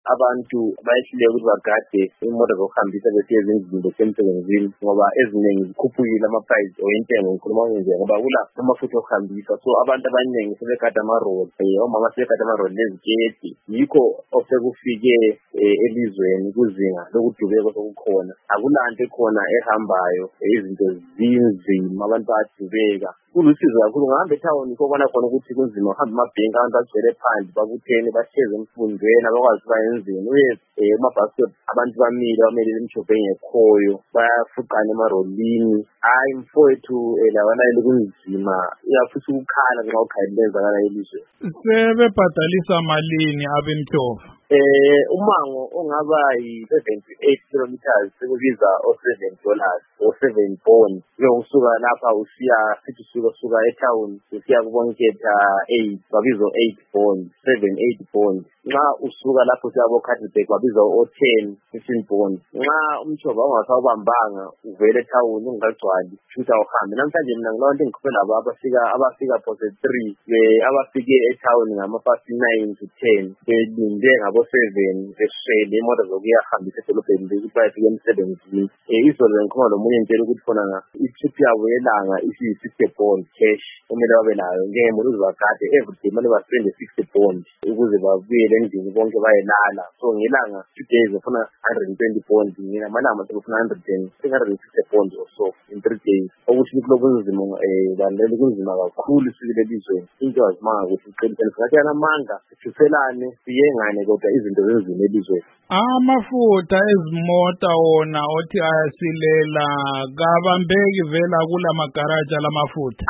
abantu bayehluleka ukuthi bagade imoto zokuhambisa besiya ezindlini besemsebenzini ngoba eziningi zikhuphukile ama-price oyentengo ngikhuluma nje ngoba kula amafutha okuhambisa. So abantu abaningi sebegada amaroli, omama sebegada amaroli leziketi. Yikho osekufike elizweni kuzinga lokudubeka sokukhona. Akulanto ekhona ehambayo, izinto zinzima, abantu bayadubeka. Kulusizo kakhulu ngihamba ethawuni kubona khona ukuthi kunzima uhamba amabhenki, abantu bagcwele phandle babuthene bahlezi emfundweni abakwazi bayenzeni. Amabhasi abantu bamile imishobho engekhoyo bayafuqana emarolini. Hayi mfowethu, lawanayeli kunzima, uyafisa ukukhala nxa ukhayeli lenzakala elizweni. Sebebhadalisa malini abemtshova? Umango ongaba yi-78 kilometers sekubiza $7 or £7. Usuka lapha usuka etown usiya kuBonketha 8 babiza £8, 7-8 pounds. Nxa usuka lapho usiya kuKartleburg babiza $10, 15 pounds. Nxa umtshova ungasawubambanga uvele etown ungagcwali futhi awuhambe. Namhlanje mina ngilonto engikhuluma labo abafika phose 3 abafike etown ngama-9 to 10 belinde ngabo 7 beswele imoto zokuyahambisa edolobheni ukuthi bayefika emsebenzini. Izolo ngikhuluma lomunye ngitshela ukuthi khona i-trip yabo yelanga isi-£60 cash kumele babe nayo njengemoto uzibagade everyday kumele baspende £60 ukuze babuyele endlini bonke bayelala. So ngelanga 2 days ufuna £120, ngamalanga sekufuna £160 or so in 3 days. Ukuthi lokhu kunzima, bandela kunzima kakhulu isikile elizweni. Into azimanga ukuthi iqinisele ngathi yanamanga sifiselane siyengane kodwa izinto zenzima elizweni. Amafutha ezimota wona othi ayasilela kabambeki vela kula magaraji alamafutha.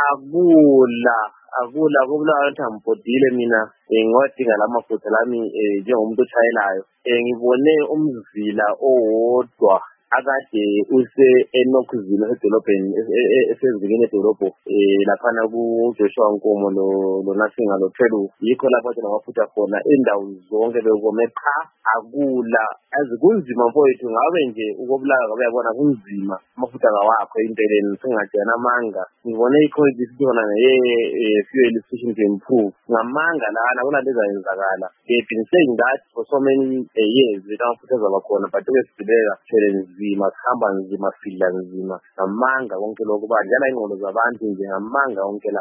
Akula ukuthi ambodile mina ngiwadinga lamafutha lami njengomuntu oshayelayo. Ngibone umzila owodwa akade use-Enochville edolobheni esezingeni edolobho laphana kuJoshua Nkomo loNasinga loThelu. Yikho lapho athi namafutha khona indawo zonke bekome qha. Akula azikunzima mfowethu, ngabe nje ukobulaka ngabe yabona kunzima, amafutha kawakho impeleni singathi yanamanga. Ngibone i-COVID khona fuel efficient to improve ngamanga lana kunaleza yenzakala. They've been saying that for so many years amafutha azabakhona, but kwesibheka nzima, sihamba nzima, fila nzima, ngamanga konke lokho badlala ingqondo zabantu nje, ngamanga konke la.